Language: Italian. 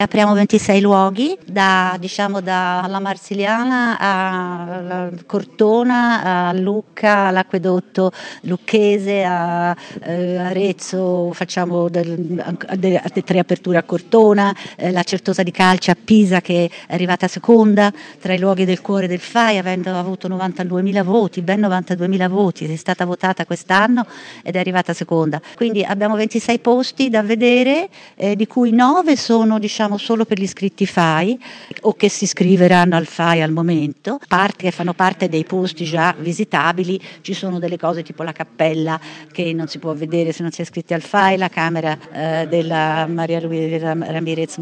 Apriamo 26 luoghi, dalla Marsiliana a Cortona, a Lucca, all'Acquedotto Lucchese, a Arezzo, facciamo 3 aperture a Cortona, la Certosa di Calce a Pisa che è arrivata seconda tra i luoghi del cuore del FAI, avendo avuto 92.000 voti, ben 92.000 voti, è stata votata quest'anno ed è arrivata seconda. Quindi abbiamo 26 posti da vedere, di cui 9 sono solo per gli iscritti FAI o che si iscriveranno al FAI al momento, parti che fanno parte dei posti già visitabili. Ci sono delle cose tipo la cappella che non si può vedere se non si è iscritti al FAI, la camera della Maria Luisa Ramirez